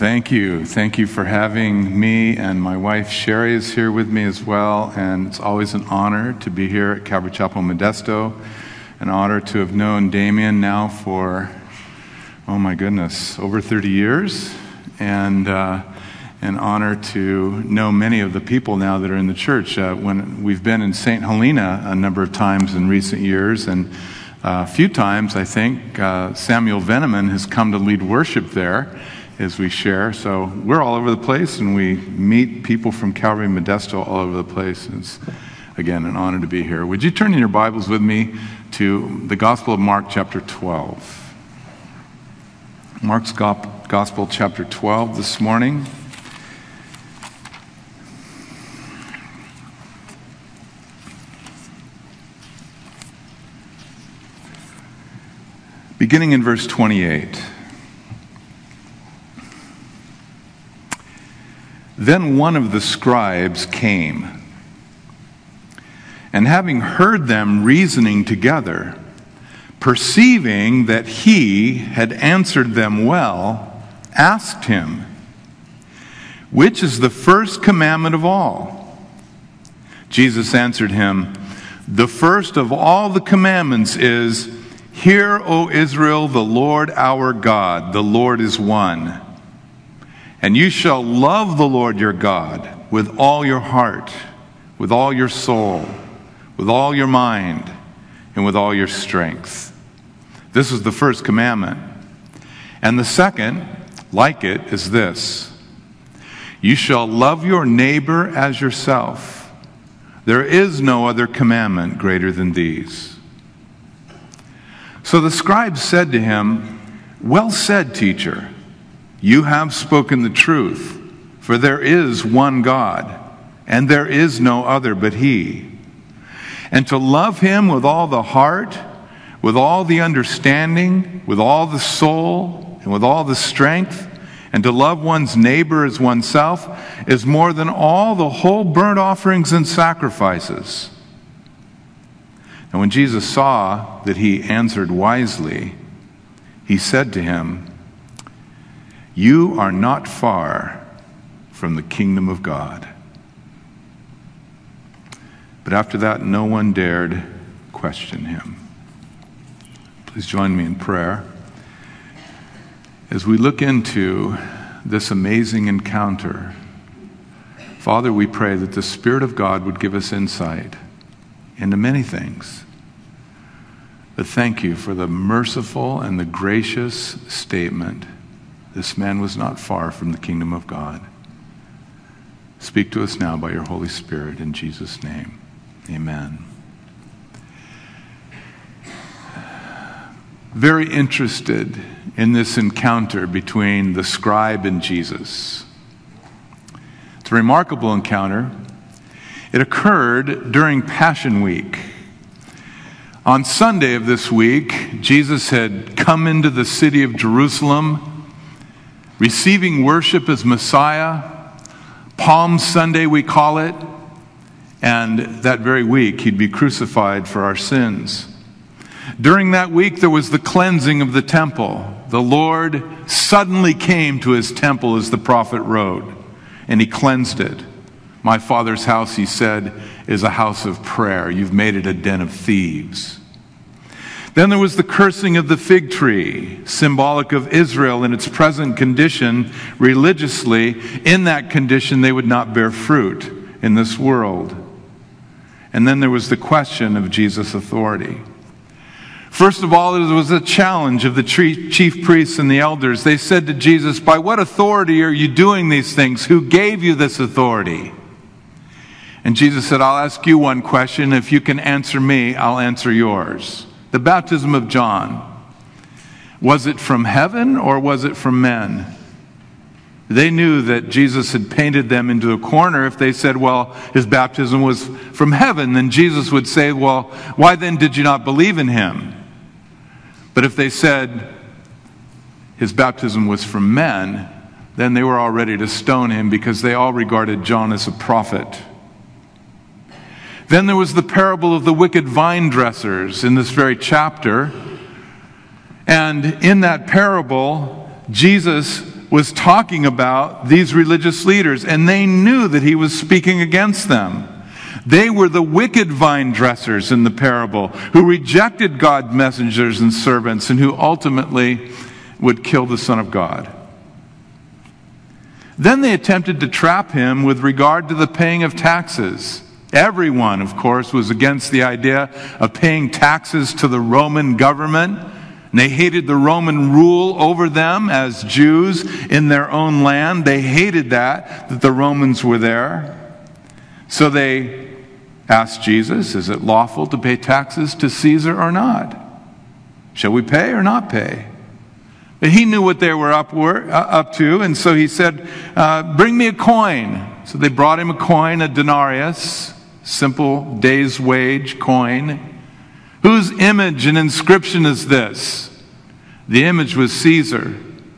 Thank you. Thank you for having me, and my wife Sherry is here with me as well, and it's always an honor to be here at Calvary Chapel Modesto, an honor to have known Damien now for, oh my goodness, over 30 years, and an honor to know many of the people now that are in the church. When we've been in St. Helena a number of times in recent years, and a few times I think Samuel Veneman has come to lead worship there as we share. So we're all over the place, and we meet people from Calvary Modesto all over the place. It's, again, an honor to be here. Would you turn in your Bibles with me to the Gospel of Mark chapter 12? Mark's Gospel chapter 12 this morning. Beginning in verse 28. Then one of the scribes came, and having heard them reasoning together, perceiving that he had answered them well, asked him, "Which is the first commandment of all?" Jesus answered him, "The first of all the commandments is, 'Hear, O Israel, the Lord our God, the Lord is one. And you shall love the Lord your God with all your heart, with all your soul, with all your mind, and with all your strength.' This is the first commandment. And the second, like it, is this: you shall love your neighbor as yourself. There is no other commandment greater than these." So the scribe said to him, "Well said, teacher. You have spoken the truth, for there is one God, and there is no other but He. And to love Him with all the heart, with all the understanding, with all the soul, and with all the strength, and to love one's neighbor as oneself, is more than all the whole burnt offerings and sacrifices." And when Jesus saw that he answered wisely, he said to him, "You are not far from the kingdom of God." But after that, no one dared question him. Please join me in prayer as we look into this amazing encounter. Father, we pray that the Spirit of God would give us insight into many things. But thank you for the merciful and the gracious statement, "This man was not far from the kingdom of God." Speak to us now by your Holy Spirit, in Jesus' name. Amen. Very interested in this encounter between the scribe and Jesus. It's a remarkable encounter. It occurred during Passion Week. On Sunday of this week, Jesus had come into the city of Jerusalem, receiving worship as Messiah. Palm Sunday, we call it. And that very week, he'd be crucified for our sins. During that week, there was the cleansing of the temple. The Lord suddenly came to his temple, as the prophet wrote, and he cleansed it. "My Father's house," he said, "is a house of prayer. You've made it a den of thieves." Then there was the cursing of the fig tree, symbolic of Israel in its present condition religiously. In that condition, they would not bear fruit in this world. And then there was the question of Jesus' authority. First of all, there was a challenge of the chief priests and the elders. They said to Jesus, "By what authority are you doing these things? Who gave you this authority?" And Jesus said, "I'll ask you one question. If you can answer me, I'll answer yours. The baptism of John, was it from heaven or was it from men?" They knew that Jesus had painted them into a corner. If they said, well, his baptism was from heaven, then Jesus would say, well, why then did you not believe in him? But if they said his baptism was from men, then they were all ready to stone him, because they all regarded John as a prophet. Then there was the parable of the wicked vine dressers in this very chapter. And in that parable, Jesus was talking about these religious leaders, and they knew that he was speaking against them. They were the wicked vine dressers in the parable who rejected God's messengers and servants and who ultimately would kill the Son of God. Then they attempted to trap him with regard to the paying of taxes. Everyone, of course, was against the idea of paying taxes to the Roman government. And they hated the Roman rule over them as Jews in their own land. They hated that the Romans were there. So they asked Jesus, is it lawful to pay taxes to Caesar or not? Shall we pay or not pay? But he knew what they were up to, and so he said, bring me a coin. So they brought him a coin, a denarius, simple day's wage coin. Whose image and inscription is this? The image was Caesar.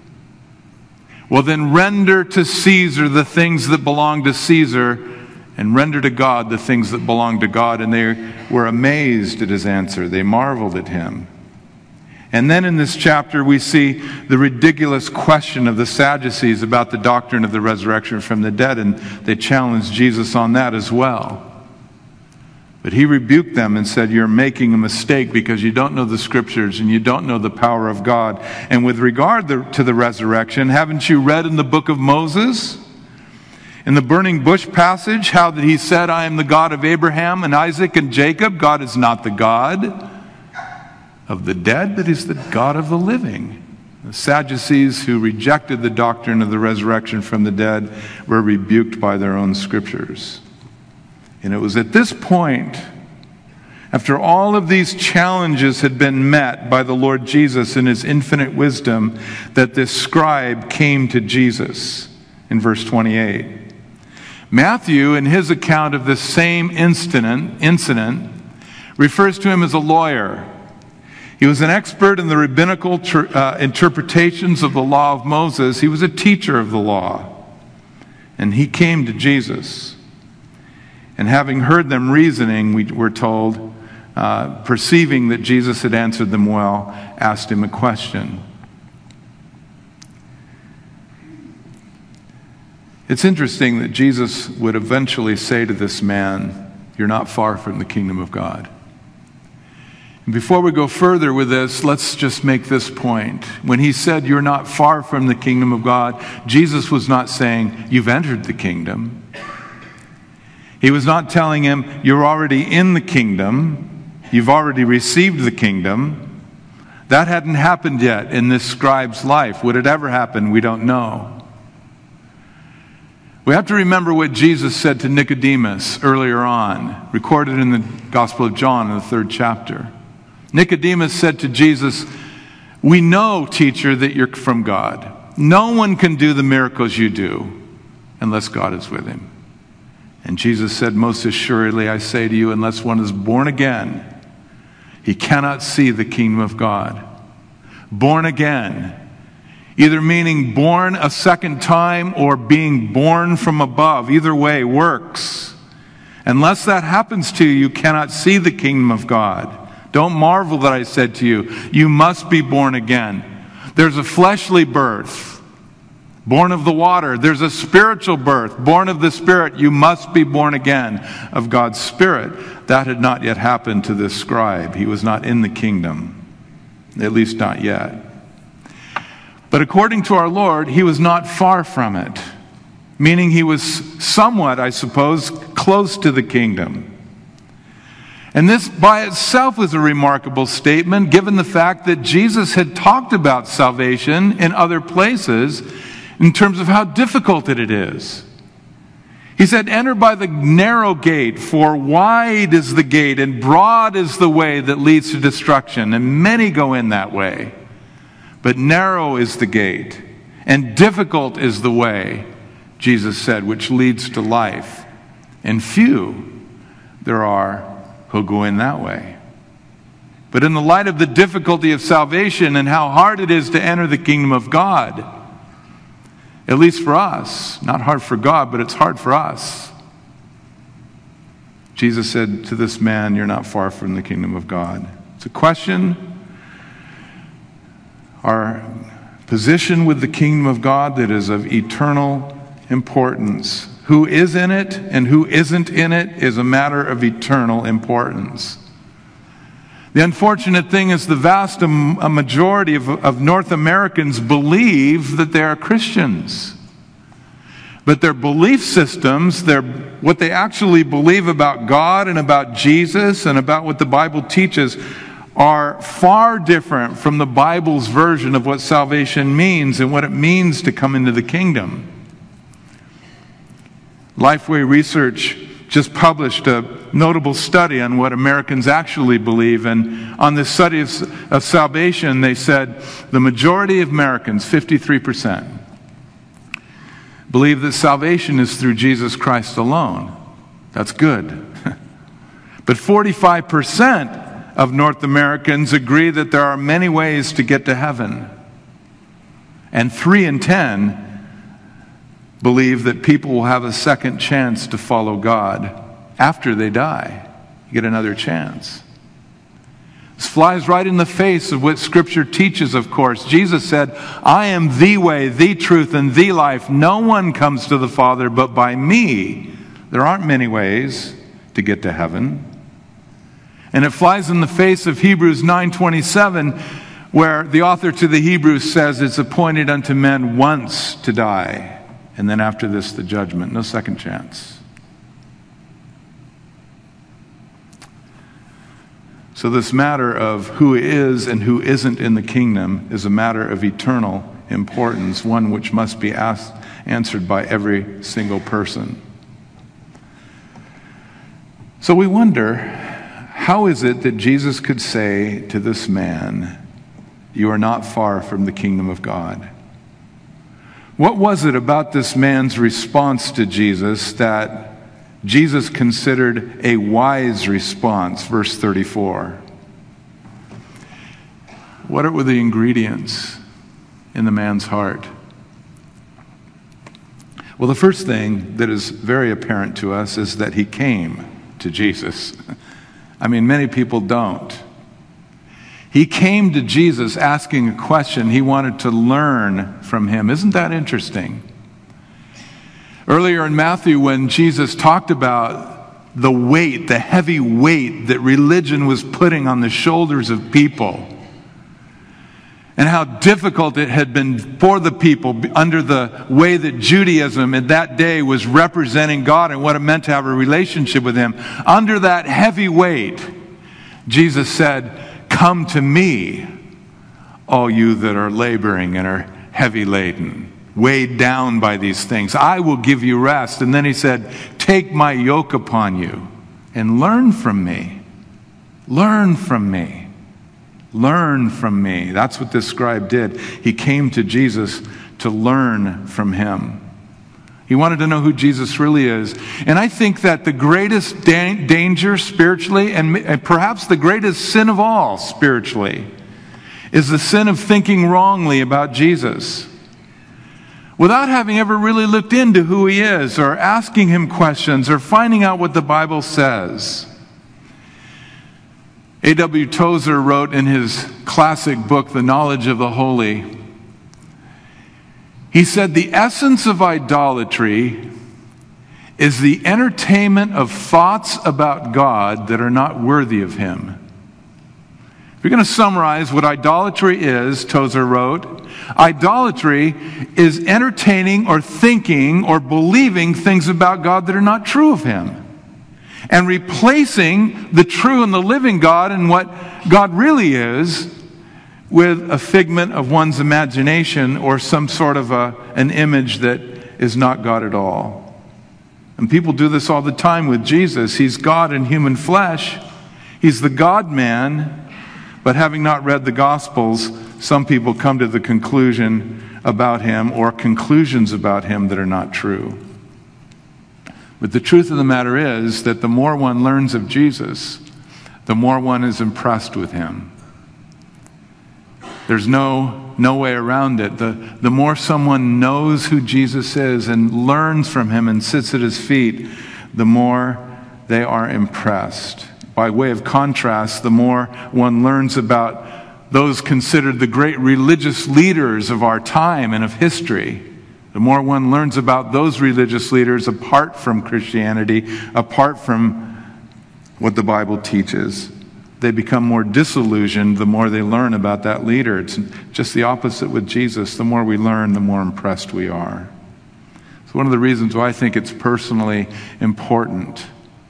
Well, then render to Caesar the things that belong to Caesar, and render to God the things that belong to God. And they were amazed at his answer. They marveled at him. And then in this chapter, we see the ridiculous question of the Sadducees about the doctrine of the resurrection from the dead, and they challenged Jesus on that as well. But he rebuked them and said, you're making a mistake because you don't know the Scriptures and you don't know the power of God. And with regard to the resurrection, haven't you read in the book of Moses, in the burning bush passage, how that he said, I am the God of Abraham and Isaac and Jacob? God is not the God of the dead, but he's the God of the living. The Sadducees, who rejected the doctrine of the resurrection from the dead, were rebuked by their own Scriptures. And it was at this point, after all of these challenges had been met by the Lord Jesus in his infinite wisdom, that this scribe came to Jesus in verse 28. Matthew, in his account of this same incident, refers to him as a lawyer. He was an expert in the rabbinical interpretations of the law of Moses. He was a teacher of the law. And he came to Jesus. And having heard them reasoning, we were told, perceiving that Jesus had answered them well, asked him a question. It's interesting that Jesus would eventually say to this man, you're not far from the kingdom of God. And before we go further with this, let's just make this point. When he said, you're not far from the kingdom of God, Jesus was not saying, you've entered the kingdom. He was not telling him, you're already in the kingdom. You've already received the kingdom. That hadn't happened yet in this scribe's life. Would it ever happen? We don't know. We have to remember what Jesus said to Nicodemus earlier on, recorded in the Gospel of John in the 3rd chapter. Nicodemus said to Jesus, we know, teacher, that you're from God. No one can do the miracles you do unless God is with him. And Jesus said, most assuredly, I say to you, unless one is born again, he cannot see the kingdom of God. Born again, either meaning born a second time or being born from above. Either way works. Unless that happens to you, you cannot see the kingdom of God. Don't marvel that I said to you, you must be born again. There's a fleshly birth, born of the water. There's a spiritual birth, born of the Spirit. You must be born again of God's Spirit. That had not yet happened to this scribe. He was not in the kingdom, at least not yet. But according to our Lord, he was not far from it, meaning he was somewhat, I suppose, close to the kingdom. And this by itself was a remarkable statement, given the fact that Jesus had talked about salvation in other places in terms of how difficult it is. He said, enter by the narrow gate, for wide is the gate and broad is the way that leads to destruction, and many go in that way. But narrow is the gate, and difficult is the way, Jesus said, which leads to life. And few there are who go in that way. But in the light of the difficulty of salvation and how hard it is to enter the kingdom of God, at least for us, not hard for God, but it's hard for us. Jesus said to this man, you're not far from the kingdom of God. It's a question our position with the kingdom of God that is of eternal importance. Who is in it and who isn't in it is a matter of eternal importance. The unfortunate thing is the vast majority of North Americans believe that they are Christians. But their belief systems, what they actually believe about God and about Jesus and about what the Bible teaches, are far different from the Bible's version of what salvation means and what it means to come into the kingdom. Lifeway Research just published a notable study on what Americans actually believe, and on this study of salvation, they said the majority of Americans, 53%, believe that salvation is through Jesus Christ alone. That's good. But 45% of North Americans agree that there are many ways to get to heaven. And 3 in 10 believe that people will have a second chance to follow God after they die. You get another chance. This flies right in the face of what Scripture teaches, of course. Jesus said, I am the way, the truth, and the life. No one comes to the Father but by me. There aren't many ways to get to heaven. And it flies in the face of Hebrews 9:27, where the author to the Hebrews says it's appointed unto men once to die. And then after this, the judgment. No second chance. So this matter of who is and who isn't in the kingdom is a matter of eternal importance, one which must be answered by every single person. So we wonder, how is it that Jesus could say to this man, you are not far from the kingdom of God? What was it about this man's response to Jesus that Jesus considered a wise response? Verse 34. What were the ingredients in the man's heart? Well, the first thing that is very apparent to us is that he came to Jesus. I mean, many people don't. He came to Jesus asking a question. He wanted to learn from him. Isn't that interesting? Earlier in Matthew, when Jesus talked about the weight, the heavy weight that religion was putting on the shoulders of people, and how difficult it had been for the people under the way that Judaism in that day was representing God and what it meant to have a relationship with Him, under that heavy weight, Jesus said, come to me, all you that are laboring and are heavy laden, weighed down by these things. I will give you rest. And then he said, take my yoke upon you and learn from me. Learn from me. Learn from me. That's what this scribe did. He came to Jesus to learn from him. He wanted to know who Jesus really is. And I think that the greatest danger spiritually, and perhaps the greatest sin of all spiritually, is the sin of thinking wrongly about Jesus, without having ever really looked into who He is, or asking Him questions, or finding out what the Bible says. A.W. Tozer wrote in his classic book, The Knowledge of the Holy, he said, the essence of idolatry is the entertainment of thoughts about God that are not worthy of Him. If you're going to summarize what idolatry is, Tozer wrote, idolatry is entertaining or thinking or believing things about God that are not true of Him, and replacing the true and the living God and what God really is with a figment of one's imagination or some sort of an image that is not God at all. And people do this all the time with Jesus. He's God in human flesh. He's the God-man. But having not read the Gospels, some people come to the conclusion about Him, or conclusions about Him that are not true. But the truth of the matter is that the more one learns of Jesus, the more one is impressed with Him. There's no way around it. The more someone knows who Jesus is and learns from Him and sits at His feet, the more they are impressed. By way of contrast, the more one learns about those considered the great religious leaders of our time and of history, the more one learns about those religious leaders apart from Christianity, apart from what the Bible teaches, they become more disillusioned the more they learn about that leader. It's just the opposite with Jesus. The more we learn, the more impressed we are. It's one of the reasons why I think it's personally important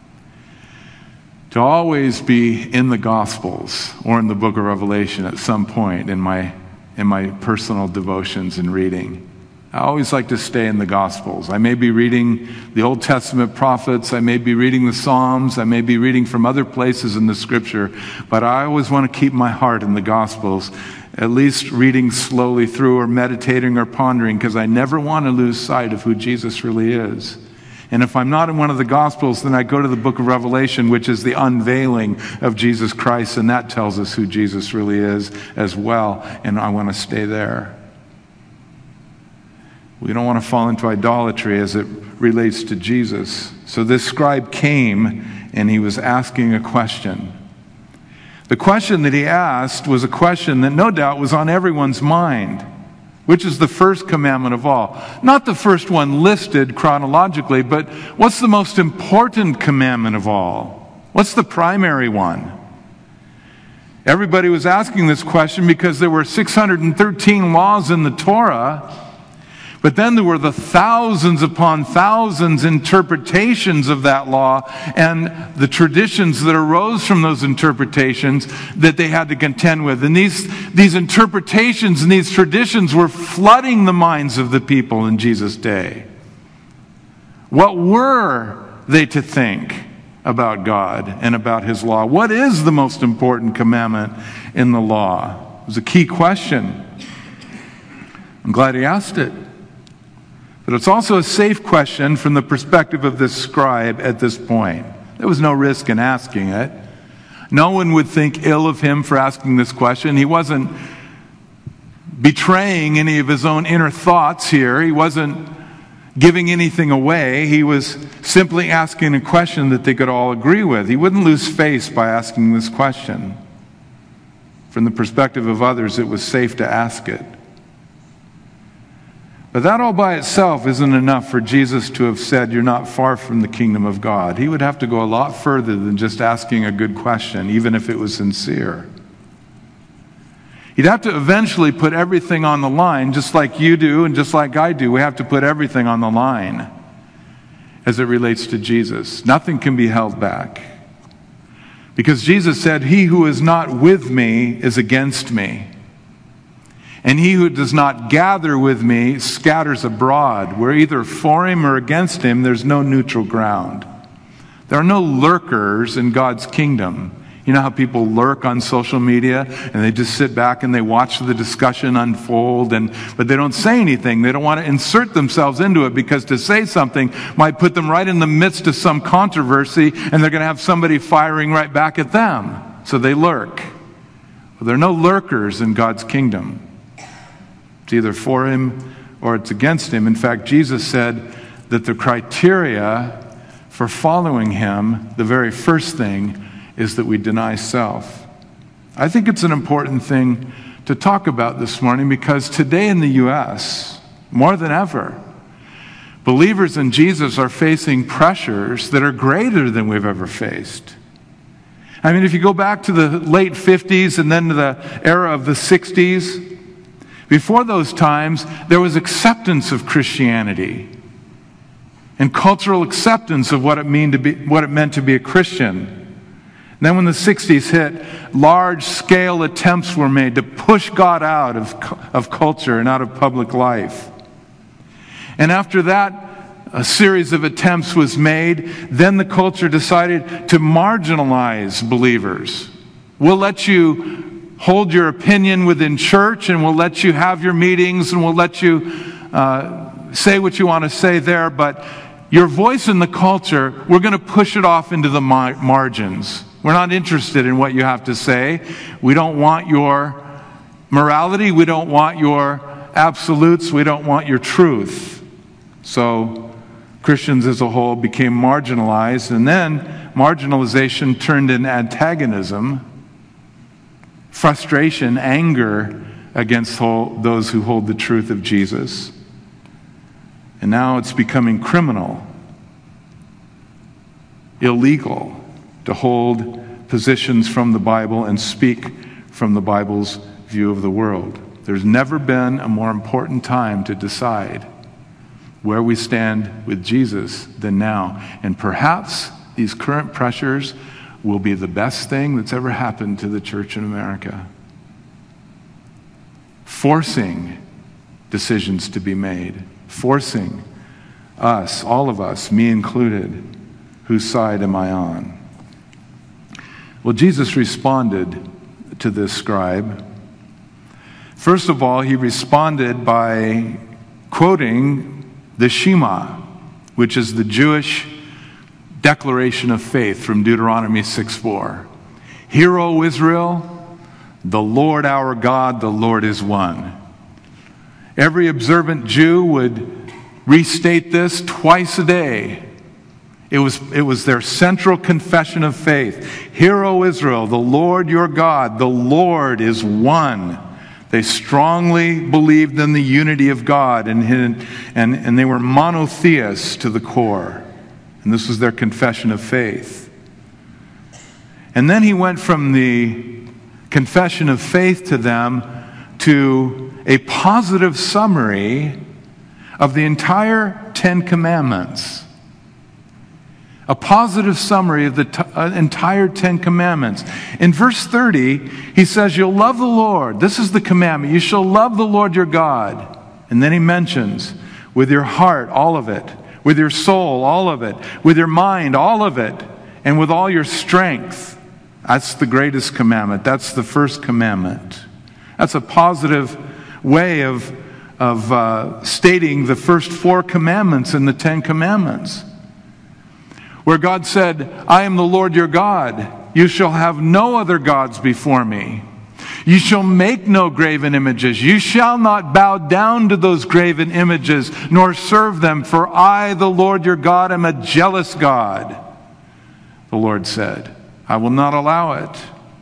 to always be in the Gospels or in the book of Revelation at some point in my personal devotions and reading. I always like to stay in the Gospels. I may be reading the Old Testament prophets, I may be reading the Psalms, I may be reading from other places in the Scripture, but I always want to keep my heart in the Gospels, at least reading slowly through or meditating or pondering, because I never want to lose sight of who Jesus really is. And if I'm not in one of the Gospels, then I go to the book of Revelation, which is the unveiling of Jesus Christ, and that tells us who Jesus really is as well, and I want to stay there. We don't want to fall into idolatry as it relates to Jesus. So this scribe came, and he was asking a question. The question that he asked was a question that no doubt was on everyone's mind. Which is the first commandment of all. Not the first one listed chronologically, but what's the most important commandment of all? What's the primary one? Everybody was asking this question because there were 613 laws in the Torah, but then there were the thousands upon thousands interpretations of that law and the traditions that arose from those interpretations that they had to contend with. And these interpretations and these traditions were flooding the minds of the people in Jesus' day. What were they to think about God and about His law? What is the most important commandment in the law? It was a key question. I'm glad he asked it. But it's also a safe question from the perspective of this scribe at this point. There was no risk in asking it. No one would think ill of him for asking this question. He wasn't betraying any of his own inner thoughts here. He wasn't giving anything away. He was simply asking a question that they could all agree with. He wouldn't lose face by asking this question. From the perspective of others, it was safe to ask it. But that all by itself isn't enough for Jesus to have said, "You're not far from the kingdom of God." He would have to go a lot further than just asking a good question, even if it was sincere. He'd have to eventually put everything on the line, just like you do and just like I do. We have to put everything on the line as it relates to Jesus. Nothing can be held back. Because Jesus said, "He who is not with me is against me. And he who does not gather with me scatters abroad." We're either for him or against him. There's no neutral ground. There are no lurkers in God's kingdom. You know how people lurk on social media and they just sit back and they watch the discussion unfold, but they don't say anything. They don't want to insert themselves into it because to say something might put them right in the midst of some controversy and they're going to have somebody firing right back at them. So they lurk. Well, there are no lurkers in God's kingdom. It's either for him or it's against him. In fact, Jesus said that the criteria for following him, the very first thing, is that we deny self. I think it's an important thing to talk about this morning because today in the U.S., more than ever, believers in Jesus are facing pressures that are greater than we've ever faced. I mean, if you go back to the late 50s and then to the era of the 60s, before those times, there was acceptance of Christianity and cultural acceptance of what it meant to be a Christian. And then when the 60s hit, large-scale attempts were made to push God out of culture and out of public life. And after that, a series of attempts was made. Then the culture decided to marginalize believers. We'll let you hold your opinion within church, and we'll let you have your meetings, and we'll let you say what you want to say there, but your voice in the culture, we're going to push it off into the margins. We're not interested in what you have to say. We don't want your morality. We don't want your absolutes. We don't want your truth. So Christians as a whole became marginalized, and then marginalization turned into antagonism frustration, anger against those who hold the truth of Jesus. And now it's becoming criminal, illegal to hold positions from the Bible and speak from the Bible's view of the world. There's never been a more important time to decide where we stand with Jesus than now. And perhaps these current pressures will be the best thing that's ever happened to the church in America. Forcing decisions to be made. Forcing us, all of us, me included, whose side am I on? Well, Jesus responded to this scribe. First of all, he responded by quoting the Shema, which is the Jewish declaration of faith from Deuteronomy 6:4. Hear, O Israel, the Lord our God, the Lord is one. Every observant Jew would restate this twice a day. It was their central confession of faith. Hear, O Israel, the Lord your God, the Lord is one. They strongly believed in the unity of God, and they were monotheists to the core. And this was their confession of faith. And then he went from the confession of faith to them to a positive summary of the entire Ten Commandments. A positive summary of the entire Ten Commandments. In verse 30, he says, you'll love the Lord. This is the commandment. You shall love the Lord your God. And then he mentions, with your heart, all of it. With your soul, all of it. With your mind, all of it. And with all your strength. That's the greatest commandment. That's the first commandment. That's a positive way of stating the first 4 commandments in the 10 Commandments. Where God said, I am the Lord your God. You shall have no other gods before me. You shall make no graven images. You shall not bow down to those graven images, nor serve them, for I, the Lord your God, am a jealous God. The Lord said, I will not allow it.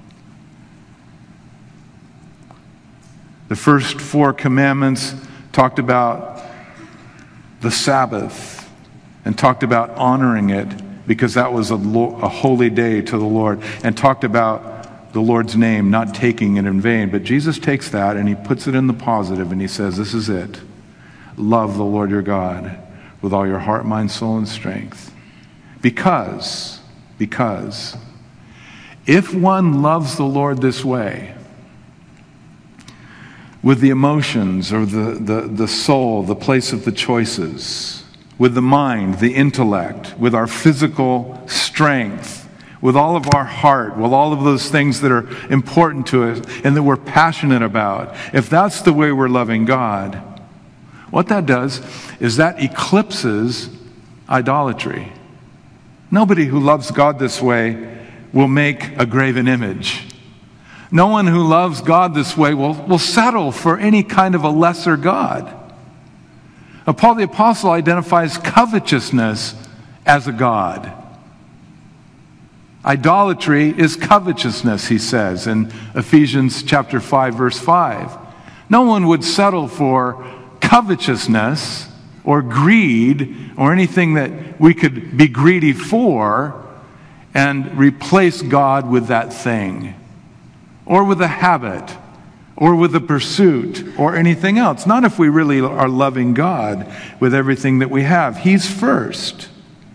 The first 4 commandments talked about the Sabbath and talked about honoring it, because that was a holy day to the Lord, and talked about the Lord's name, not taking it in vain. But Jesus takes that and he puts it in the positive, and he says, this is it. Love the Lord your God with all your heart, mind, soul, and strength. Because if one loves the Lord this way, with the emotions or the soul, the place of the choices, with the mind, the intellect, with our physical strength, with all of our heart, with all of those things that are important to us and that we're passionate about, if that's the way we're loving God, what that does is that eclipses idolatry. Nobody who loves God this way will make a graven image. No one who loves God this way will settle for any kind of a lesser God. Paul the Apostle identifies covetousness as a god. Idolatry is covetousness, he says in Ephesians chapter 5, verse 5. No one would settle for covetousness or greed or anything that we could be greedy for and replace God with that thing, or with a habit, or with a pursuit, or anything else. Not if we really are loving God with everything that we have. He's first.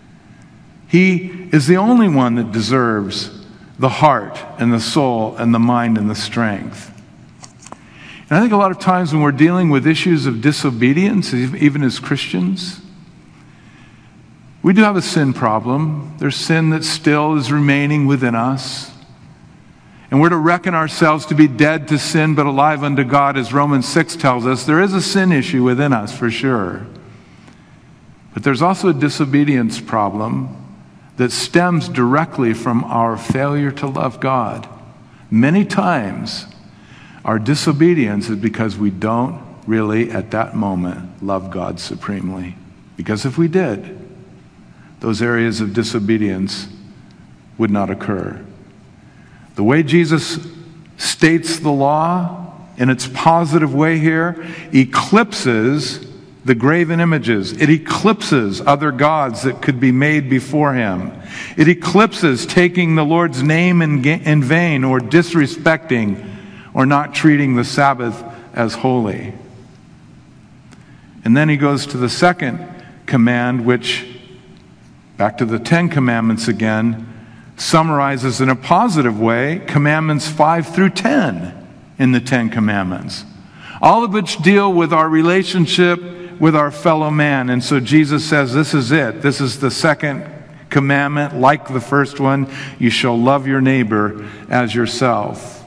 He is the only one that deserves the heart and the soul and the mind and the strength. And I think a lot of times when we're dealing with issues of disobedience, even as Christians, we do have a sin problem. There's sin that still is remaining within us. And we're to reckon ourselves to be dead to sin but alive unto God, as Romans 6 tells us. There is a sin issue within us for sure. But there's also a disobedience problem that stems directly from our failure to love God. Many times, our disobedience is because we don't really, at that moment, love God supremely. Because if we did, those areas of disobedience would not occur. The way Jesus states the law in its positive way here, eclipses the graven images. It eclipses other gods that could be made before him. It eclipses taking the Lord's name in vain or disrespecting or not treating the Sabbath as holy. And then he goes to the second command, which, back to the 10 Commandments again, summarizes in a positive way Commandments 5 through 10 in the 10 Commandments, all of which deal with our relationship with our fellow man. And so Jesus says, this is it. This is the second commandment, like the first one. You shall love your neighbor as yourself.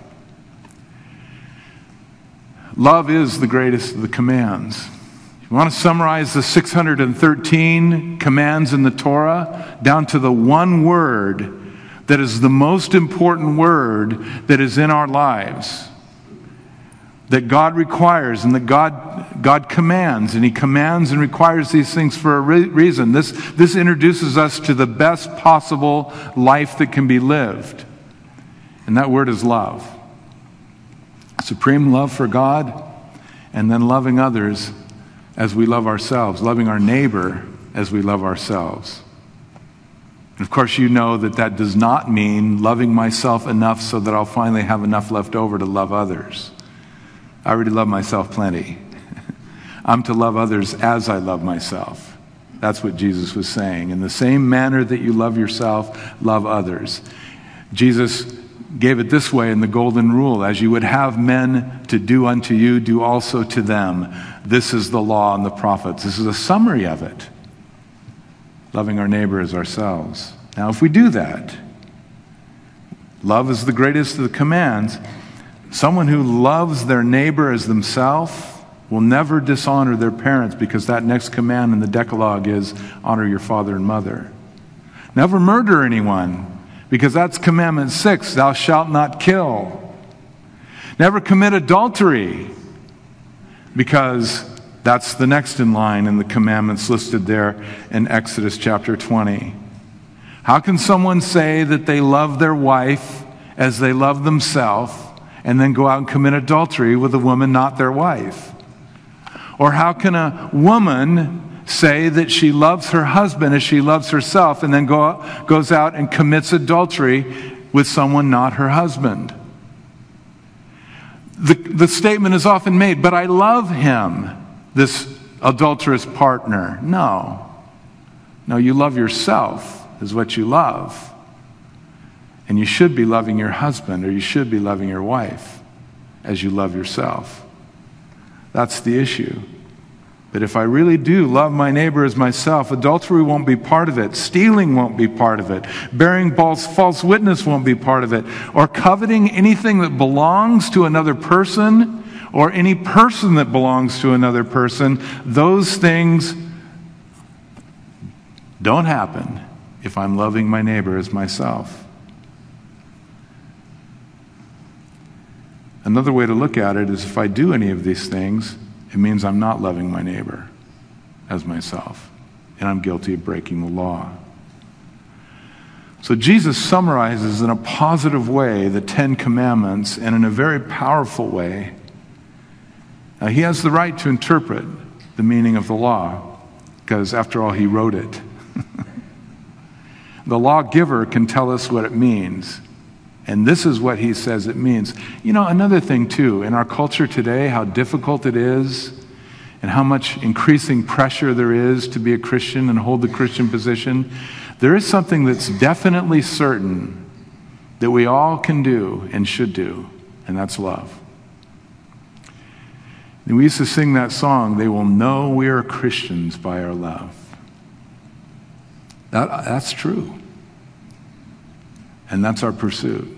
Love is the greatest of the commands. You want to summarize the 613 commands in the Torah down to the one word that is the most important word that is in our lives, that God requires and that God commands, and he commands and requires these things for a reason. This introduces us to the best possible life that can be lived. And that word is love. Supreme love for God, and then loving others as we love ourselves, loving our neighbor as we love ourselves. And of course, you know that does not mean loving myself enough so that I'll finally have enough left over to love others. I already love myself plenty. I'm to love others as I love myself. That's what Jesus was saying. In the same manner that you love yourself, love others. Jesus gave it this way in the Golden Rule: as you would have men to do unto you, do also to them. This is the law and the prophets. This is a summary of it. Loving our neighbor as ourselves. Now, if we do that, love is the greatest of the commands. Someone who loves their neighbor as themselves will never dishonor their parents, because that next command in the Decalogue is honor your father and mother. Never murder anyone, because that's commandment 6, thou shalt not kill. Never commit adultery, because that's the next in line in the commandments listed there in Exodus chapter 20. How can someone say that they love their wife as they love themselves and then go out and commit adultery with a woman not their wife? Or how can a woman say that she loves her husband as she loves herself and then goes out and commits adultery with someone not her husband? The statement is often made, but I love him, this adulterous partner. No, you love yourself is what you love. And you should be loving your husband, or you should be loving your wife as you love yourself. That's the issue. But if I really do love my neighbor as myself, adultery won't be part of it. Stealing won't be part of it. Bearing false witness won't be part of it. Or coveting anything that belongs to another person, or any person that belongs to another person. Those things don't happen if I'm loving my neighbor as myself. Another way to look at it is, if I do any of these things, it means I'm not loving my neighbor as myself, and I'm guilty of breaking the law. So Jesus summarizes in a positive way the 10 Commandments, and in a very powerful way. Now, he has the right to interpret the meaning of the law, because after all, he wrote it. The lawgiver can tell us what it means. And this is what he says it means. You know, another thing too, in our culture today, how difficult it is and how much increasing pressure there is to be a Christian and hold the Christian position, there is something that's definitely certain that we all can do and should do, and that's love. And we used to sing that song, they will know we are Christians by our love. That's true. And that's our pursuit.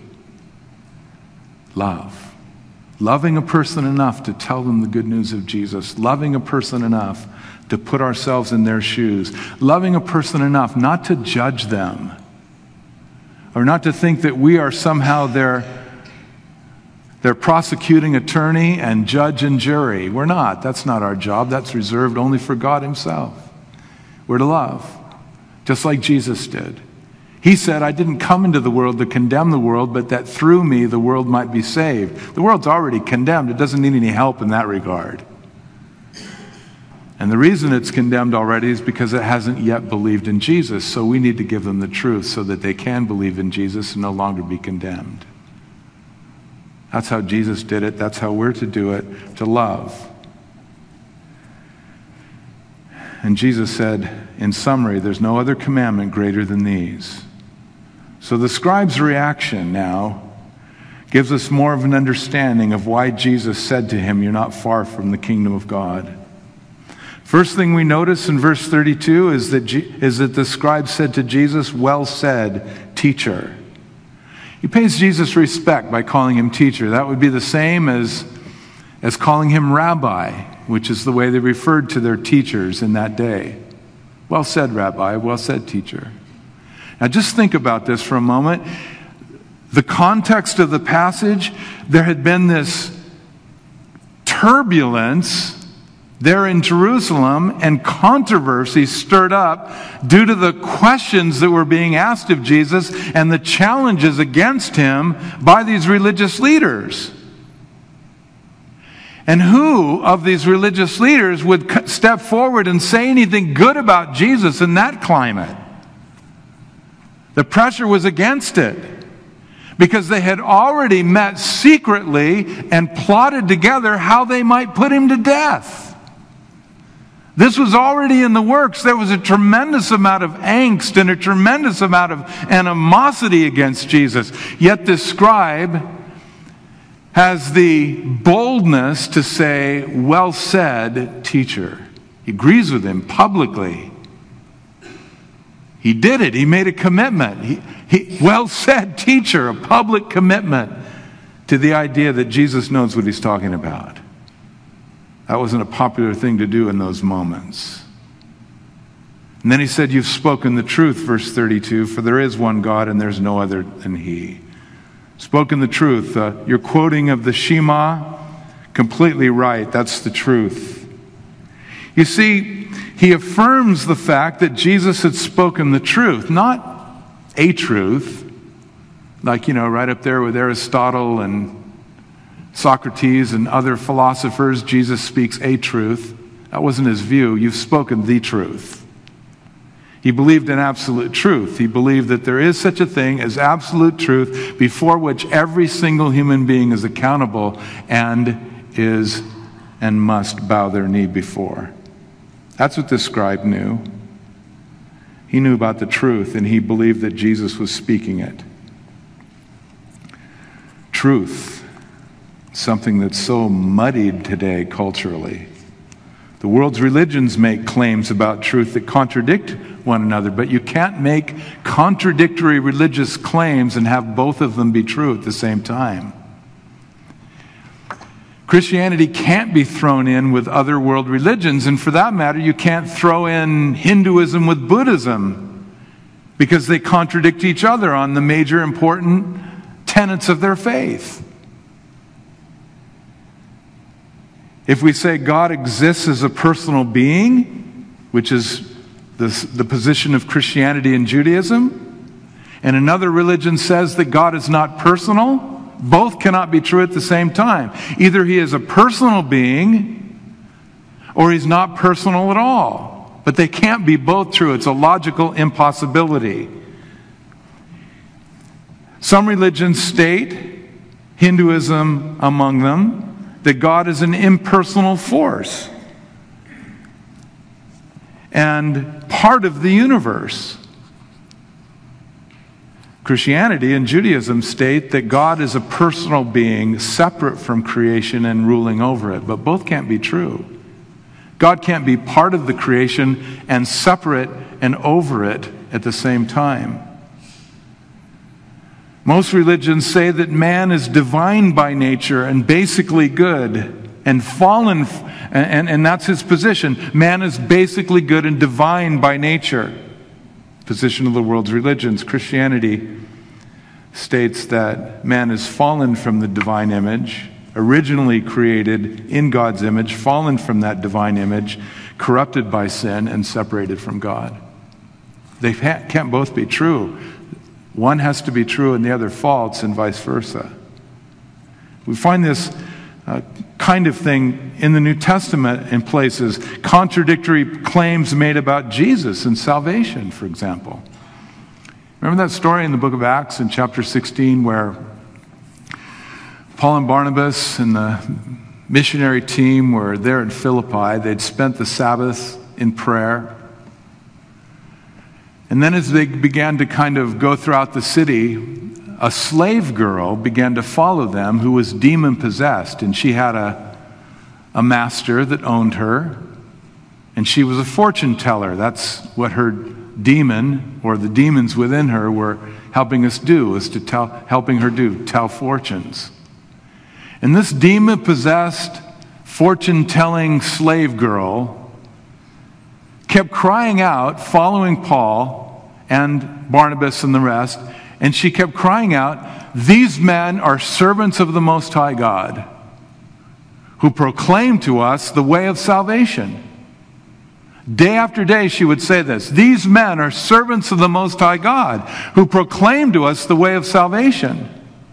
Love. Loving a person enough to tell them the good news of Jesus. Loving a person enough to put ourselves in their shoes. Loving a person enough not to judge them, or not to think that we are somehow their prosecuting attorney and judge and jury. We're not. That's not our job. That's reserved only for God himself. We're to love, just like Jesus did. He said, I didn't come into the world to condemn the world, but that through me the world might be saved. The world's already condemned. It doesn't need any help in that regard. And the reason it's condemned already is because it hasn't yet believed in Jesus. So we need to give them the truth so that they can believe in Jesus and no longer be condemned. That's how Jesus did it. That's how we're to do it, to love. And Jesus said, in summary, there's no other commandment greater than these. So the scribe's reaction now gives us more of an understanding of why Jesus said to him, you're not far from the kingdom of God. First thing we notice in verse 32 is that the scribe said to Jesus, well said, teacher. He pays Jesus respect by calling him teacher. That would be the same as calling him rabbi, which is the way they referred to their teachers in that day. Well said, rabbi. Well said, teacher. Now just think about this for a moment. The context of the passage, there had been this turbulence there in Jerusalem and controversy stirred up due to the questions that were being asked of Jesus and the challenges against him by these religious leaders. And who of these religious leaders would step forward and say anything good about Jesus in that climate? The pressure was against it because they had already met secretly and plotted together how they might put him to death. This was already in the works. There was a tremendous amount of angst and a tremendous amount of animosity against Jesus. Yet this scribe has the boldness to say, well said, teacher. He agrees with him publicly. He did it. He made a commitment. Well said, teacher, a public commitment to the idea that Jesus knows what he's talking about. That wasn't a popular thing to do in those moments. And then he said, you've spoken the truth, verse 32, for there is one God and there's no other than he. Spoken the truth. Your quoting of the Shema, completely right. That's the truth. You see, he affirms the fact that Jesus had spoken the truth, not a truth, like, right up there with Aristotle and Socrates and other philosophers. Jesus speaks a truth. That wasn't his view. You've spoken the truth. He believed in absolute truth. He believed that there is such a thing as absolute truth before which every single human being is accountable and is and must bow their knee before. That's what this scribe knew. He knew about the truth, and he believed that Jesus was speaking it. Truth, something that's so muddied today culturally. The world's religions make claims about truth that contradict one another, but you can't make contradictory religious claims and have both of them be true at the same time. Christianity can't be thrown in with other world religions, and for that matter, you can't throw in Hinduism with Buddhism because they contradict each other on the major important tenets of their faith. If we say God exists as a personal being, which is the position of Christianity and Judaism, and another religion says that God is not personal, both cannot be true at the same time. Either he is a personal being or he's not personal at all. But they can't be both true. It's a logical impossibility. Some religions state, Hinduism among them, that God is an impersonal force and part of the universe. Christianity and Judaism state that God is a personal being separate from creation and ruling over it, but both can't be true. God can't be part of the creation and separate and over it at the same time. Most religions say that man is divine by nature and basically good and fallen, and that's his position. Man is basically good and divine by nature. Position of the world's religions. Christianity states that man is fallen from the divine image, originally created in God's image, fallen from that divine image, corrupted by sin, and separated from God. They can't both be true. One has to be true and the other false, and vice versa. We find this kind of thing in the New Testament in places. Contradictory claims made about Jesus and salvation, for example. Remember that story in the book of Acts in chapter 16 where Paul and Barnabas and the missionary team were there in Philippi. They'd spent the Sabbath in prayer. And then as they began to kind of go throughout the city, a slave girl began to follow them who was demon-possessed. And she had a master that owned her. And she was a fortune teller. That's what her demon, or the demons within her, were helping us do, was to tell fortunes. And this demon-possessed, fortune-telling slave girl kept crying out, following Paul and Barnabas and the rest, and she kept crying out, "These men are servants of the Most High God, who proclaim to us the way of salvation." Day after day she would say this, "These men are servants of the Most High God, who proclaim to us the way of salvation."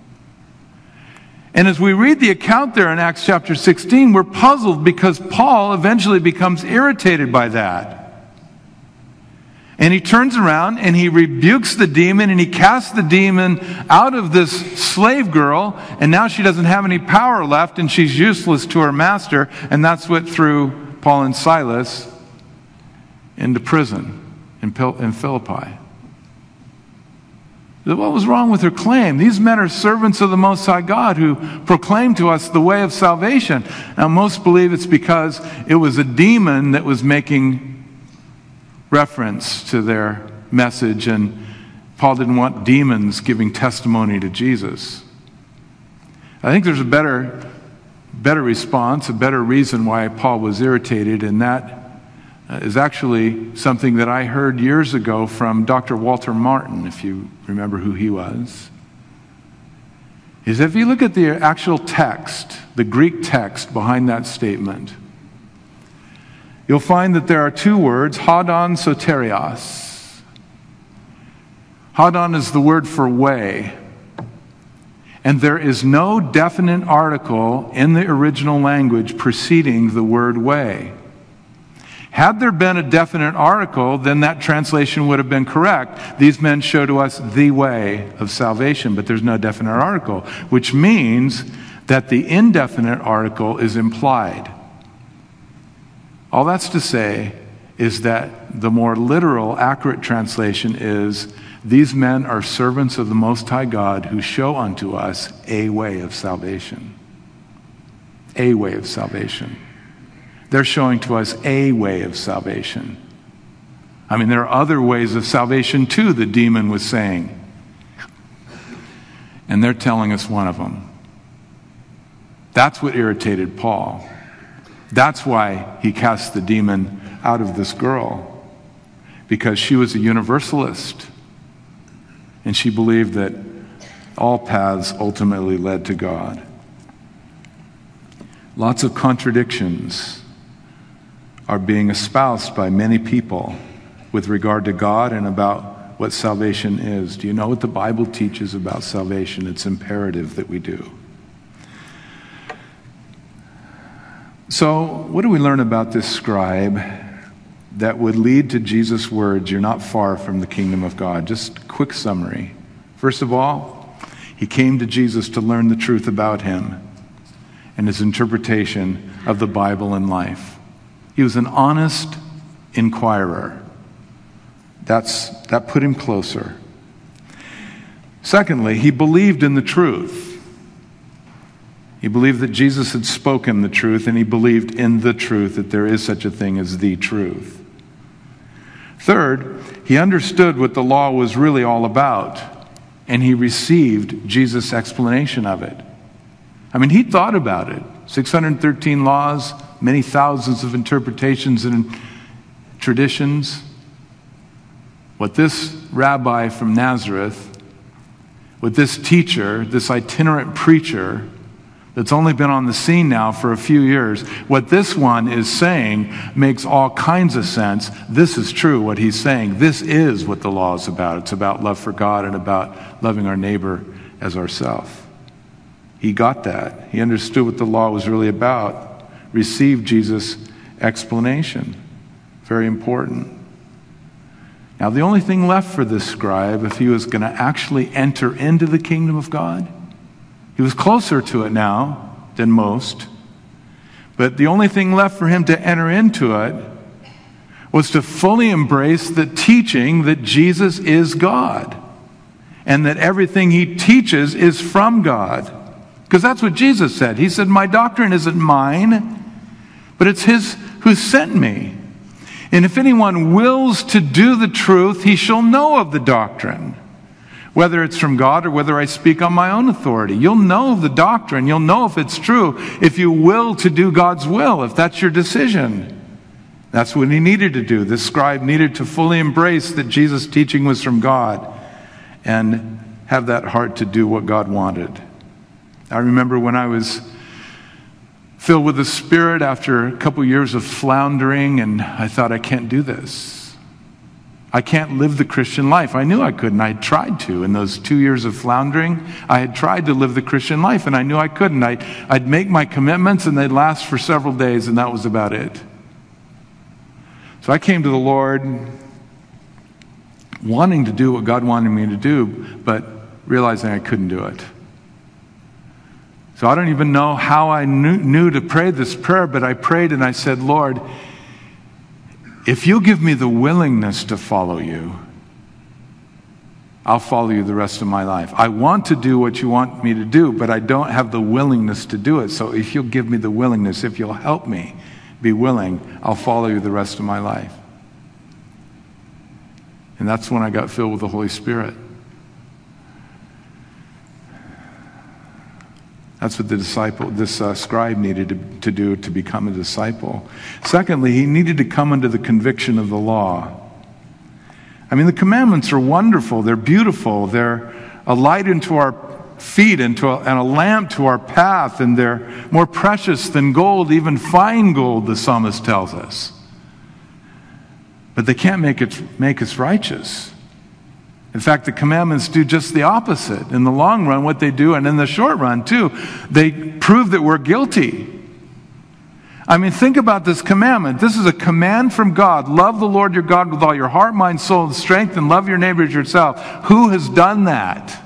And as we read the account there in Acts chapter 16, we're puzzled because Paul eventually becomes irritated by that. And he turns around and he rebukes the demon and he casts the demon out of this slave girl, and now she doesn't have any power left and she's useless to her master, and that's what threw Paul and Silas into prison in Philippi. What was wrong with her claim? These men are servants of the Most High God who proclaim to us the way of salvation. Now, most believe it's because it was a demon that was making reference to their message, and Paul didn't want demons giving testimony to Jesus. I think there's a better response, a better reason why Paul was irritated, and that is actually something that I heard years ago from Dr. Walter Martin, if you remember who he was. Is if you look at the actual text, the Greek text behind that statement, you'll find that there are two words, hodon, soterios. Hodon is the word for way. And there is no definite article in the original language preceding the word way. Had there been a definite article, then that translation would have been correct. These men show to us the way of salvation, but there's no definite article, which means that the indefinite article is implied. All that's to say is that the more literal, accurate translation is, these men are servants of the Most High God who show unto us a way of salvation. A way of salvation. They're showing to us a way of salvation. I mean, there are other ways of salvation too, the demon was saying. And they're telling us one of them. That's what irritated Paul. That's why he cast the demon out of this girl. Because she was a universalist. And she believed that all paths ultimately led to God. Lots of contradictions are being espoused by many people with regard to God and about what salvation is. Do you know what the Bible teaches about salvation? It's imperative that we do. So, what do we learn about this scribe that would lead to Jesus' words, "You're not far from the kingdom of God"? Just a quick summary. First of all, he came to Jesus to learn the truth about him and his interpretation of the Bible and life. He was an honest inquirer. That put him closer. Secondly, he believed in the truth. He believed that Jesus had spoken the truth, and he believed in the truth, that there is such a thing as the truth. Third, he understood what the law was really all about, and he received Jesus' explanation of it. I mean, he thought about it. 613 laws, many thousands of interpretations and traditions. What this rabbi from Nazareth, what this teacher, this itinerant preacher, that's only been on the scene now for a few years. What this one is saying makes all kinds of sense. This is true, what he's saying. This is what the law is about. It's about love for God and about loving our neighbor as ourselves. He got that. He understood what the law was really about. Received Jesus' explanation. Very important. Now, the only thing left for this scribe, if he was going to actually enter into the kingdom of God, he was closer to it now than most, but the only thing left for him to enter into it was to fully embrace the teaching that Jesus is God and that everything he teaches is from God. Because that's what Jesus said. He said, my doctrine isn't mine, but it's his who sent me. And if anyone wills to do the truth, he shall know of the doctrine, whether it's from God or whether I speak on my own authority. You'll know the doctrine. You'll know if it's true if you will to do God's will, if that's your decision. That's what he needed to do. This scribe needed to fully embrace that Jesus' teaching was from God and have that heart to do what God wanted. I remember when I was filled with the Spirit after a couple years of floundering, and I thought, I can't do this. I can't live the Christian life. I knew I couldn't. I had tried to. In those 2 years of floundering, I had tried to live the Christian life, and I knew I couldn't. I'd make my commitments, and they'd last for several days, and that was about it. So I came to the Lord wanting to do what God wanted me to do, but realizing I couldn't do it. So I don't even know how I knew to pray this prayer, but I prayed and I said, Lord, if you'll give me the willingness to follow you, I'll follow you the rest of my life. I want to do what you want me to do, but I don't have the willingness to do it. So if you'll give me the willingness, if you'll help me be willing, I'll follow you the rest of my life. And that's when I got filled with the Holy Spirit. That's what this scribe needed to do to become a disciple. Secondly, he needed to come under the conviction of the law. I mean, the commandments are wonderful. They're beautiful. They're a light into our feet and a lamp to our path, and they're more precious than gold, even fine gold, the psalmist tells us. But they can't make us righteous. In fact, the commandments do just the opposite. In the long run, what they do, and in the short run too, they prove that we're guilty. I mean, think about this commandment. This is a command from God. Love the Lord your God with all your heart, mind, soul, and strength, and love your neighbor as yourself. Who has done that?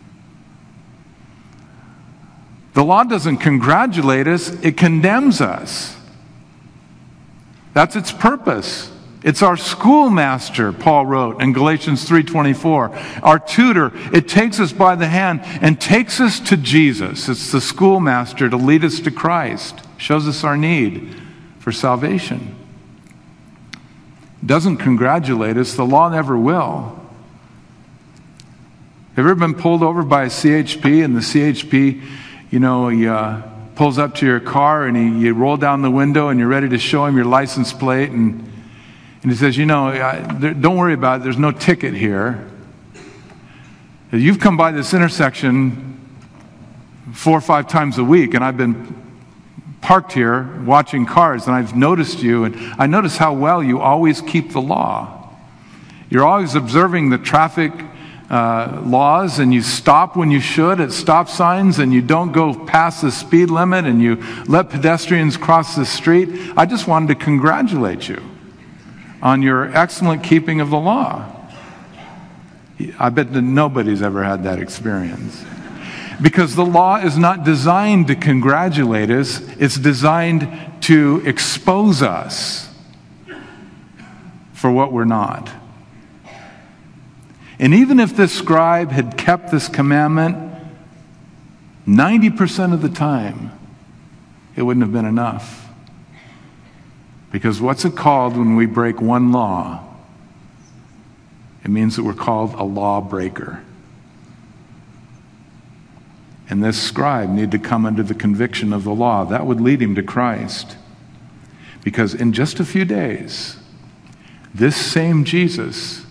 The law doesn't congratulate us, it condemns us. That's its purpose. It's our schoolmaster, Paul wrote in Galatians 3:24. Our tutor. It takes us by the hand and takes us to Jesus. It's the schoolmaster to lead us to Christ. Shows us our need for salvation. Doesn't congratulate us. The law never will. Have you ever been pulled over by a CHP, and the CHP, he pulls up to your car and you roll down the window and you're ready to show him your license plate, and he says, don't worry about it. There's no ticket here. You've come by this intersection 4 or 5 times a week, and I've been parked here watching cars, and I've noticed you, and I notice how well you always keep the law. You're always observing the traffic laws, and you stop when you should at stop signs, and you don't go past the speed limit, and you let pedestrians cross the street. I just wanted to congratulate you on your excellent keeping of the law. I bet that nobody's ever had that experience. Because the law is not designed to congratulate us, it's designed to expose us for what we're not. And even if this scribe had kept this commandment 90% of the time, it wouldn't have been enough. Because what's it called when we break one law? It means that we're called a lawbreaker. And this scribe needed to come under the conviction of the law. That would lead him to Christ. Because in just a few days, this same Jesus,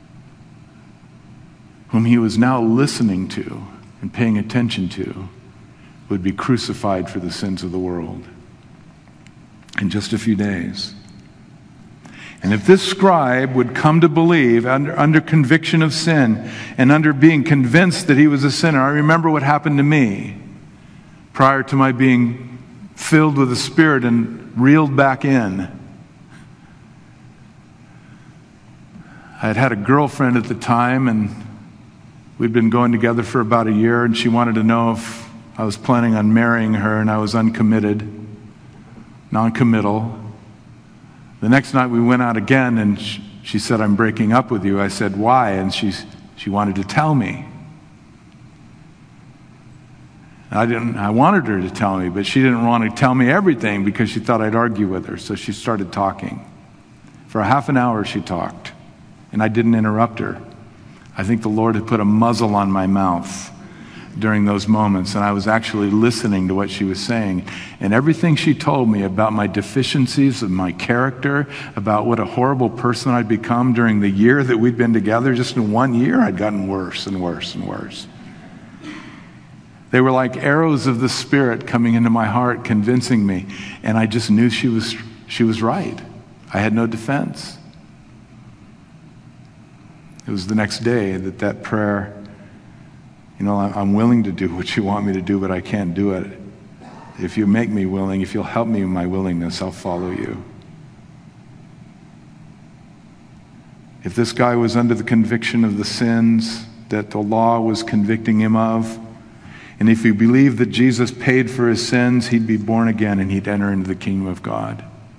whom he was now listening to and paying attention to, would be crucified for the sins of the world in just a few days. And if this scribe would come to believe under conviction of sin and under being convinced that he was a sinner, I remember what happened to me prior to my being filled with the Spirit and reeled back in. I had a girlfriend at the time, and we'd been going together for about a year, and she wanted to know if I was planning on marrying her, and I was uncommitted, non-committal. The next night we went out again, and she said, "I'm breaking up with you." I said, "Why?" And she wanted to tell me. I wanted her to tell me, but she didn't want to tell me everything because she thought I'd argue with her. So she started talking. For a half an hour she talked, and I didn't interrupt her. I think the Lord had put a muzzle on my mouth during those moments, and I was actually listening to what she was saying. And everything she told me about my deficiencies of my character, about what a horrible person I'd become during the year that we'd been together, just in 1 year, I'd gotten worse and worse and worse. They were like arrows of the Spirit coming into my heart, convincing me. And I just knew she was right. I had no defense. It was the next day that prayer, I'm willing to do what you want me to do, but I can't do it. If you make me willing, if you'll help me in my willingness, I'll follow you. If this guy was under the conviction of the sins that the law was convicting him of, and if he believed that Jesus paid for his sins, he'd be born again and he'd enter into the kingdom of God.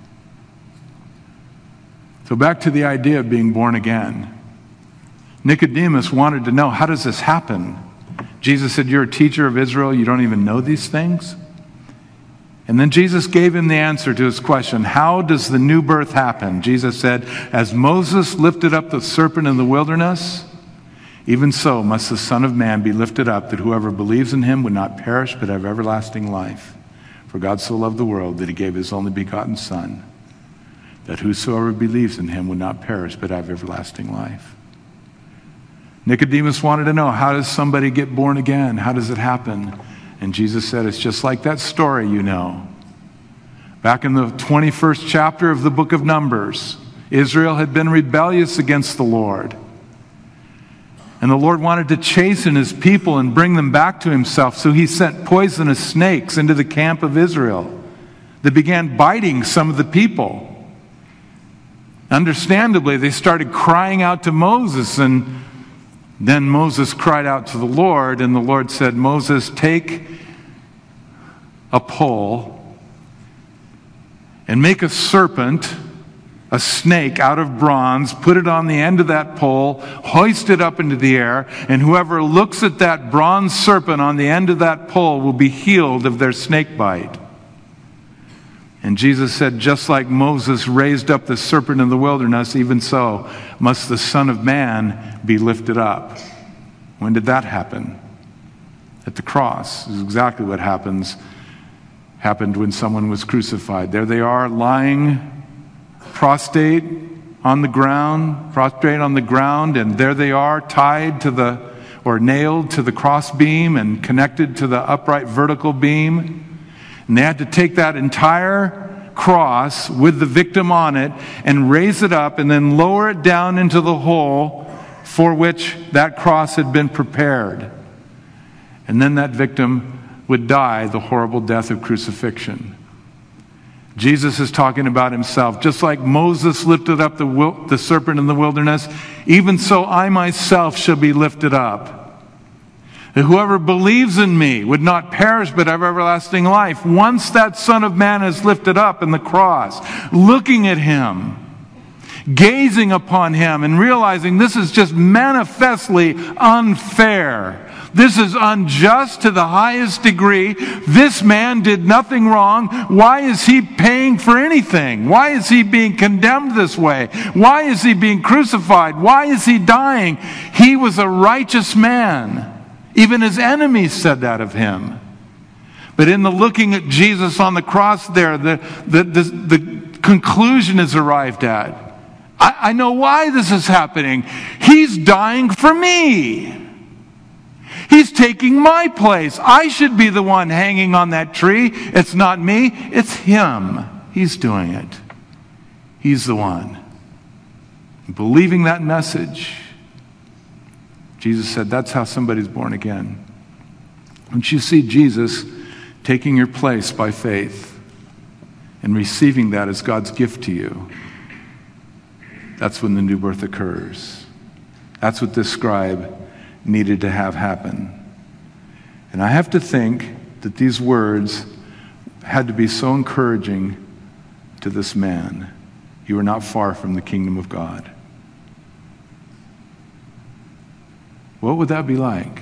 So back to the idea of being born again. Nicodemus wanted to know, how does this happen? Jesus said, "You're a teacher of Israel, you don't even know these things?" And then Jesus gave him the answer to his question. How does the new birth happen? Jesus said, "As Moses lifted up the serpent in the wilderness, even so must the Son of Man be lifted up, that whoever believes in him would not perish but have everlasting life. For God so loved the world that he gave his only begotten Son, that whosoever believes in him would not perish but have everlasting life." Nicodemus wanted to know, how does somebody get born again? How does it happen? And Jesus said, it's just like that story you know. Back in the 21st chapter of the book of Numbers, Israel had been rebellious against the Lord. And the Lord wanted to chasten his people and bring them back to himself. So he sent poisonous snakes into the camp of Israel that began biting some of the people. Understandably, they started crying out to Moses, and then Moses cried out to the Lord, and the Lord said, "Moses, take a pole and make a serpent, a snake out of bronze, put it on the end of that pole, hoist it up into the air, and whoever looks at that bronze serpent on the end of that pole will be healed of their snake bite." And Jesus said, just like Moses raised up the serpent in the wilderness, even so must the Son of Man be lifted up. When did that happen? At the cross. This is exactly what happened when someone was crucified. There they are, lying prostrate on the ground, and there they are, tied or nailed to the cross beam and connected to the upright vertical beam. And they had to take that entire cross with the victim on it and raise it up and then lower it down into the hole for which that cross had been prepared. And then that victim would die the horrible death of crucifixion. Jesus is talking about himself. Just like Moses lifted up the serpent in the wilderness, even so I myself shall be lifted up. That whoever believes in me would not perish but have everlasting life. Once that Son of Man is lifted up in the cross, looking at him, gazing upon him, and realizing this is just manifestly unfair. This is unjust to the highest degree. This man did nothing wrong. Why is he paying for anything? Why is he being condemned this way? Why is he being crucified? Why is he dying? He was a righteous man. Even his enemies said that of him. But in the looking at Jesus on the cross there, the conclusion is arrived at. I know why this is happening. He's dying for me. He's taking my place. I should be the one hanging on that tree. It's not me, it's him. He's doing it. He's the one. Believing that message, Jesus said, that's how somebody's born again. Once you see Jesus taking your place by faith and receiving that as God's gift to you, that's when the new birth occurs. That's what this scribe needed to have happen. And I have to think that these words had to be so encouraging to this man. You are not far from the kingdom of God. What would that be like?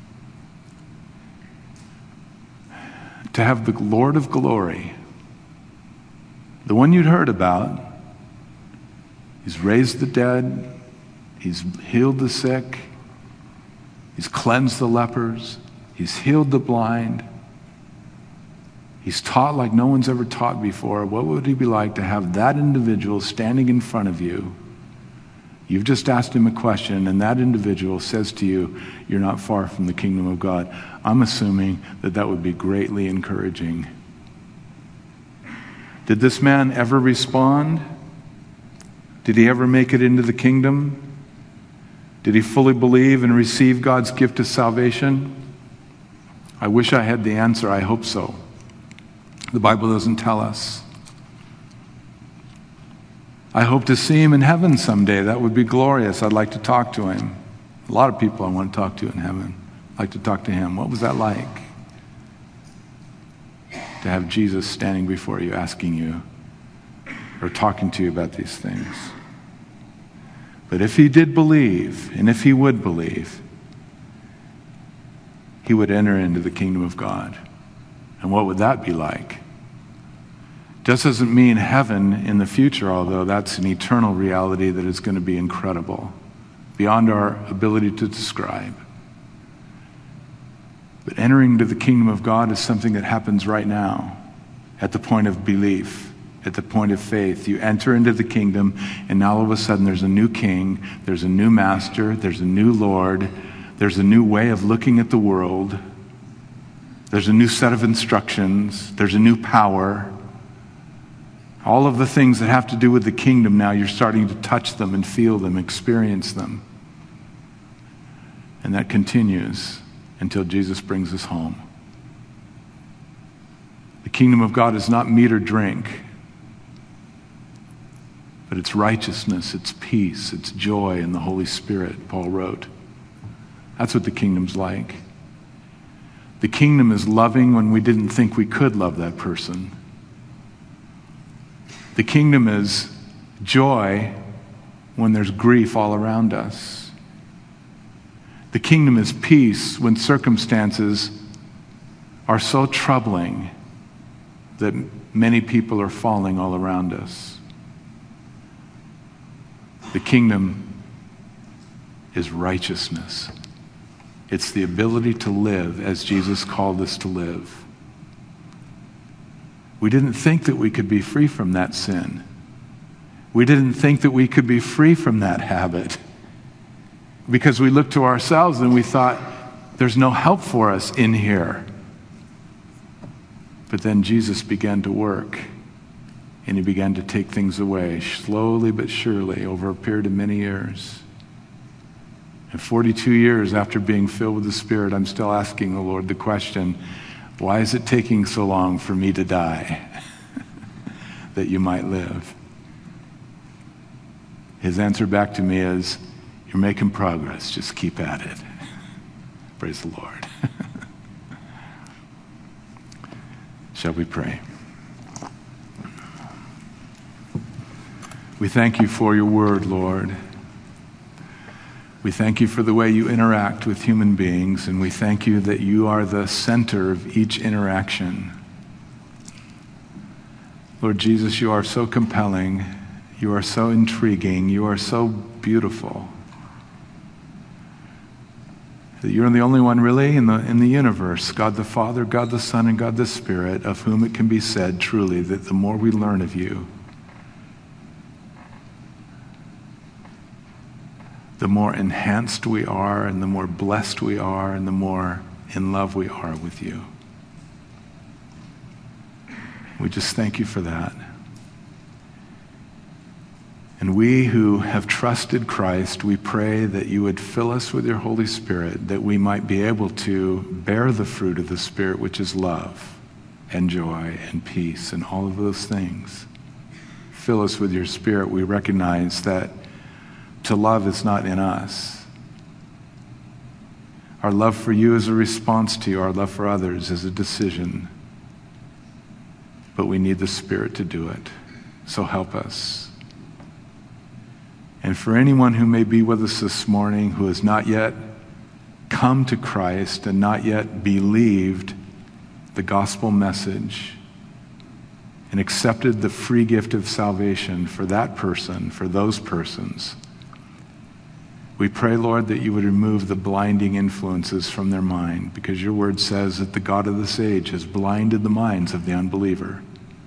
To have the Lord of glory, the one you'd heard about, he's raised the dead, he's healed the sick, he's cleansed the lepers, he's healed the blind, he's taught like no one's ever taught before. What would it be like to have that individual standing in front of you? You've just asked him a question, and that individual says to you, you're not far from the kingdom of God. I'm assuming that that would be greatly encouraging. Did this man ever respond? Did he ever make it into the kingdom? Did he fully believe and receive God's gift of salvation? I wish I had the answer. I hope so. The Bible doesn't tell us. I hope to see him in heaven someday. That would be glorious. I'd like to talk to him. A lot of people I want to talk to in heaven. I'd like to talk to him. What was that like? To have Jesus standing before you, asking you, or talking to you about these things. But if he did believe, and if he would believe, he would enter into the kingdom of God. And what would that be like? Just doesn't mean heaven in the future, although that's an eternal reality that is going to be incredible, beyond our ability to describe. But entering into the kingdom of God is something that happens right now, at the point of belief, at the point of faith. You enter into the kingdom, and now all of a sudden there's a new king, there's a new master, there's a new Lord, there's a new way of looking at the world, there's a new set of instructions, there's a new power. All of the things that have to do with the kingdom now, you're starting to touch them and feel them, experience them. And that continues until Jesus brings us home. The kingdom of God is not meat or drink, but it's righteousness, it's peace, it's joy in the Holy Spirit, Paul wrote. That's what the kingdom's like. The kingdom is loving when we didn't think we could love that person. The kingdom is joy when there's grief all around us. The kingdom is peace when circumstances are so troubling that many people are falling all around us. The kingdom is righteousness. It's the ability to live as Jesus called us to live. We didn't think that we could be free from that sin. We didn't think that we could be free from that habit because we looked to ourselves and we thought, there's no help for us in here. But then Jesus began to work, and he began to take things away, slowly but surely, over a period of many years. And 42 years after being filled with the Spirit, I'm still asking the Lord the question, why is it taking so long for me to die that you might live? His answer back to me is, you're making progress, just keep at it. Praise the Lord. Shall we pray? We thank you for your word, Lord. We thank you for the way you interact with human beings, and we thank you that you are the center of each interaction. Lord Jesus, you are so compelling, you are so intriguing, you are so beautiful, that you're the only one really in the universe, God the Father, God the Son, and God the Spirit, of whom it can be said truly that the more we learn of you, the more enhanced we are and the more blessed we are and the more in love we are with you. We just thank you for that. And we who have trusted Christ, we pray that you would fill us with your Holy Spirit, that we might be able to bear the fruit of the Spirit, which is love and joy and peace and all of those things. Fill us with your Spirit. We recognize that to love is not in us. Our love for you is a response to you. Our love for others is a decision. But we need the Spirit to do it. So help us. And for anyone who may be with us this morning who has not yet come to Christ and not yet believed the gospel message and accepted the free gift of salvation for that person, for those persons, we pray, Lord, that you would remove the blinding influences from their mind, because your word says that the God of this age has blinded the minds of the unbeliever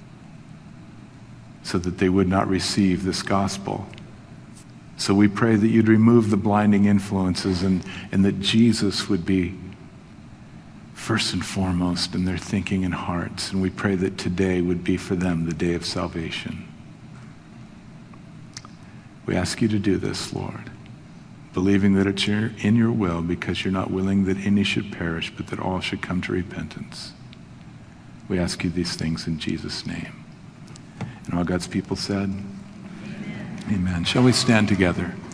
so that they would not receive this gospel. So we pray that you'd remove the blinding influences and that Jesus would be first and foremost in their thinking and hearts. And we pray that today would be for them the day of salvation. We ask you to do this, Lord, believing that it's in your will, because you're not willing that any should perish, but that all should come to repentance. We ask you these things in Jesus' name. And all God's people said, Amen. Shall we stand together?